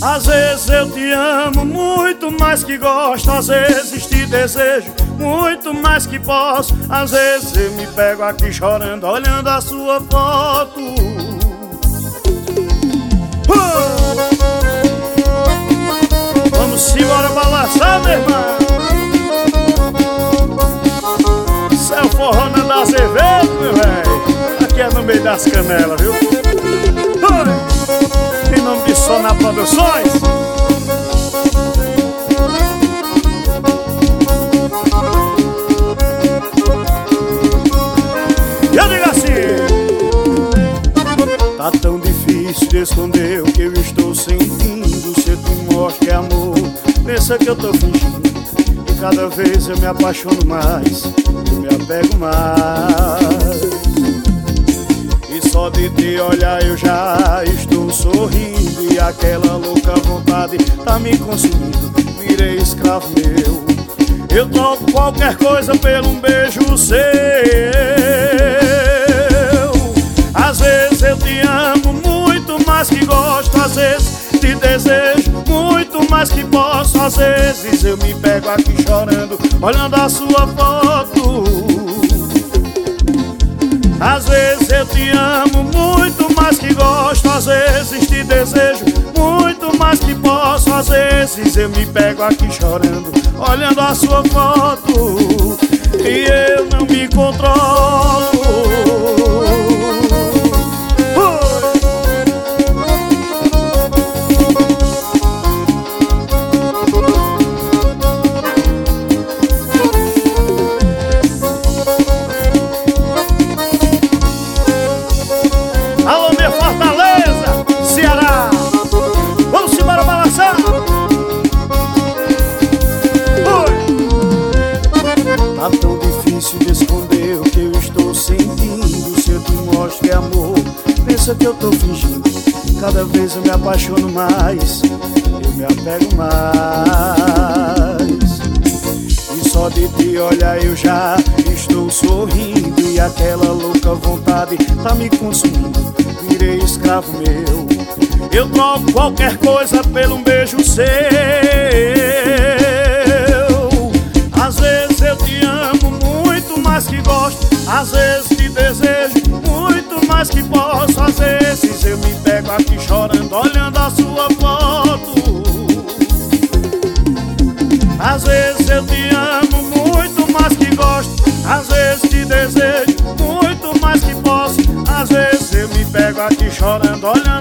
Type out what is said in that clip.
Às vezes eu te amo muito mais que gosto, às vezes te desejo muito mais que posso. Às vezes eu me pego aqui chorando, olhando a sua foto. Vamos embora balançar, meu irmão. Isso é o forró da Azevedo, meu velho. Aqui é no meio das canelas, viu? Em nome de Sonar Produções. Eu digo assim: tá tão difícil de esconder o que eu estou sentindo. Se eu te mostro que é amor, pensa que eu tô fingindo. E cada vez eu me apaixono mais, eu me apego mais. E só de te olhar eu já estou sorrindo. E aquela louca vontade tá me consumindo. Virei escravo meu, eu troco qualquer coisa por um beijo seu. Às vezes eu te amo muito mais que gosto, às vezes te desejo muito mais que posso. Às vezes eu me pego aqui chorando, olhando a sua foto. Às vezes eu te amo muito mais que gosto, às vezes te desejo muito mais que posso. Às vezes eu me pego aqui chorando, olhando a sua foto. E eu não me controlo. Alô, minha Fortaleza, Ceará. Vamos embora balançar. Tá tão difícil de esconder o que eu estou sentindo. Se eu te mostro que é amor, pensa que eu tô fingindo. Cada vez eu me apaixono mais, eu me apego mais. E só de te olhar eu já estou sorrindo. E aquela louca vontade tá me consumindo. Virei escravo meu, eu troco qualquer coisa por um beijo seu. Às vezes eu te amo muito mais que gosto, às vezes te desejo muito mais que posso. Às vezes eu me pego aqui chorando, olhando a sua foto. Às vezes eu te amo muito mais que gosto, às vezes te desejo muito mais que posso. Às vezes eu me pego aqui chorando, olhando